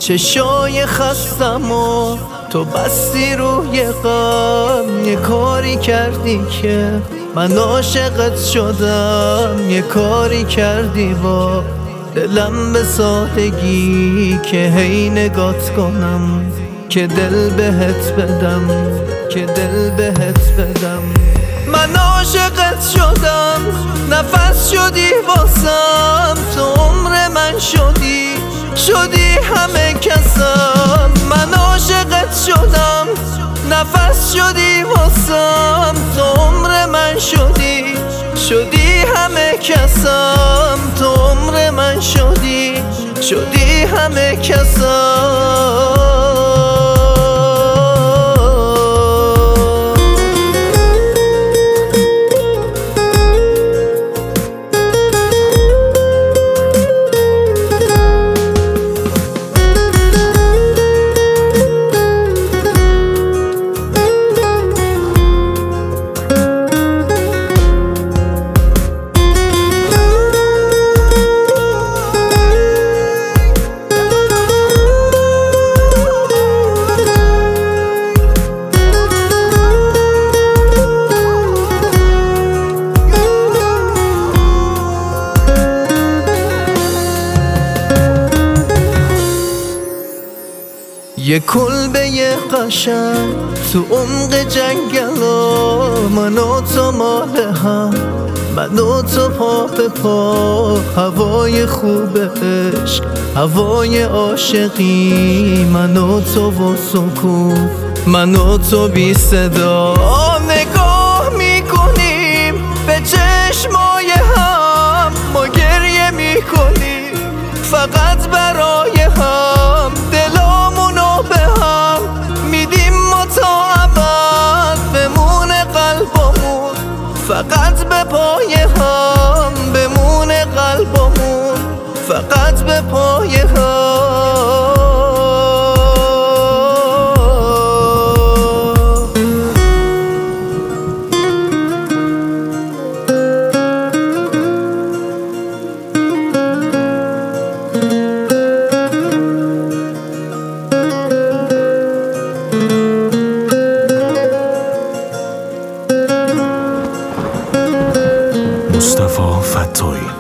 چشای خستم و تو بستی روی غم. یه کاری کردی که من عاشقت شدم، یه کاری کردی با دلم به سادگی که هی نگات کنم، که دل بهت بدم، که دل بهت بدم. من عاشقت شدم، نفس شدی واسم، تو عمر من شدی، شدی همه کسم. من عاشقت شدم، نفس شدی واسم، تو عمر من شدی، شدی همه کسم. تو عمر من شدی، شدی همه کسم. یه کلبه قشنگ تو عمق جنگلا، من و تو مال هم، من و تو پا به پا. هوای خوب عشق، هوای عاشقی، من و تو و سکون، من و تو بی صدا. نگاه میکنیم به چشمای هم، ما گریه میکنیم فقط برای هم. دلامونو به هم میدیم ما تا ابد، بمونه قلبمون فقط به پای هم، بمونه قلبمون فقط به پای هم. مصطفی فتایی